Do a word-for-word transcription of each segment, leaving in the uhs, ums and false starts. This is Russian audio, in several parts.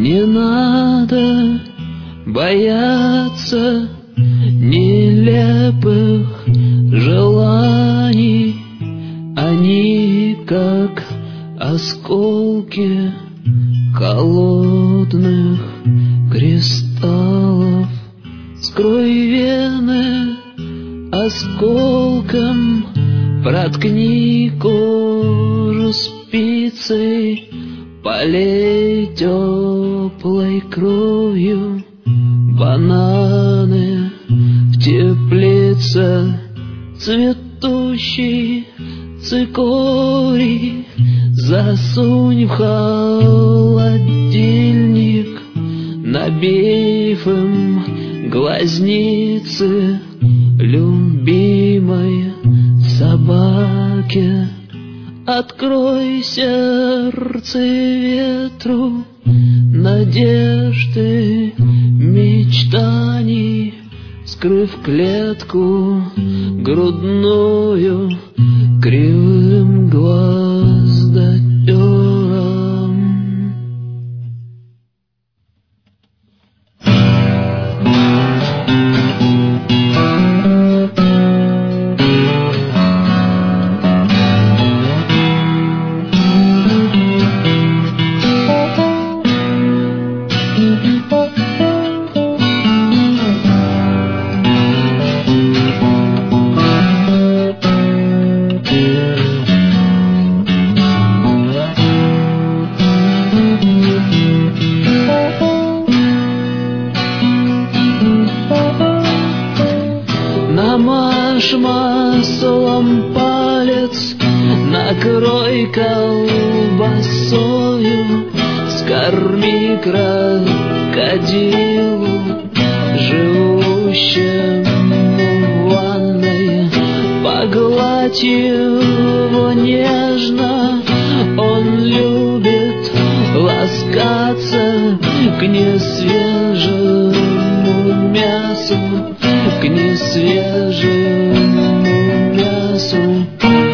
Не надо бояться нелепых желаний, они как осколки холодных кристаллов. Скрой вены осколком, проткни кожу спицей, полей теплой кровью бананы в теплице. Цветущий цикорий засунь в холодильник, набив им глазницы любимой собаке. Открой сердце ветру надежды, мечтаний, скрыв клетку грудную кривым гвоздодером. Намажь маслом палец, накрой колбасою, скорми крокодилу, живущему в ванной, погладь его нежно, он любит ласкаться к несвежему мясу, к несвежему мясу.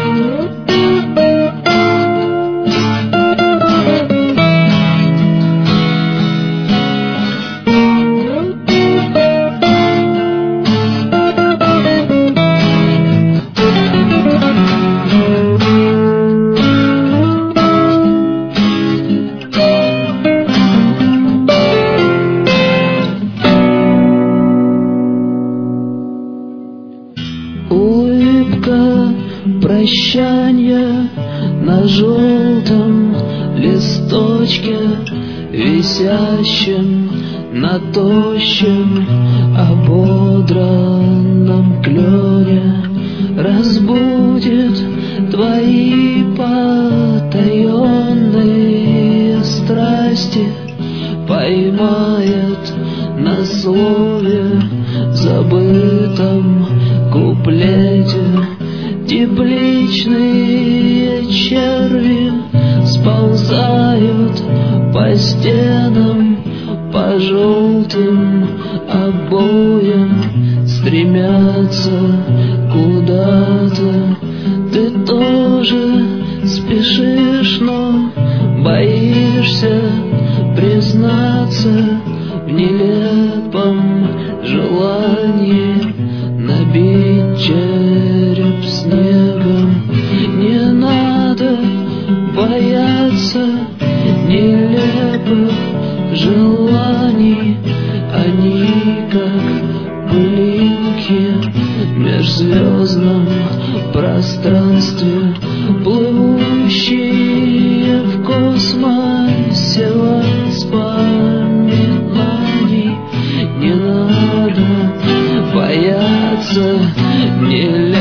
Улыбка прощанья на желтом листочке, висящем на тощем ободранном клене, разбудит твои потаенные страсти, поймает на слове забытом куплете. Тепличные черви сползают по стенам, по желтым обоям, стремятся куда-то. Ты тоже спешишь, но боишься признаться в нелепом желании набить череп снегом. Не надо бояться нелепых желаний, они как пылинки в межзвездном пространстве, плывущие в космосе воспоминаний. Не надо бояться нелепых